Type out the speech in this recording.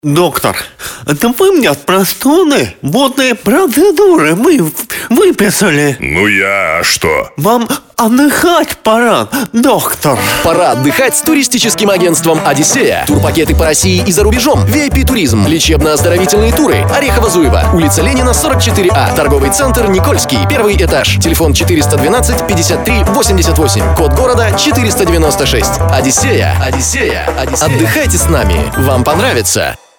Доктор, это вы мне от простуды водные процедуры выписали. Ну а что? Вам отдыхать пора, доктор. Пора отдыхать с туристическим агентством «Одиссея». Турпакеты по России и за рубежом. VIP-туризм. Лечебно-оздоровительные туры. Орехово-Зуево. Улица Ленина, 44А. Торговый центр «Никольский». Первый этаж. Телефон 412 53 88. Код города 496. «Одиссея». «Одиссея». «Одиссея». Отдыхайте с нами. Вам понравится.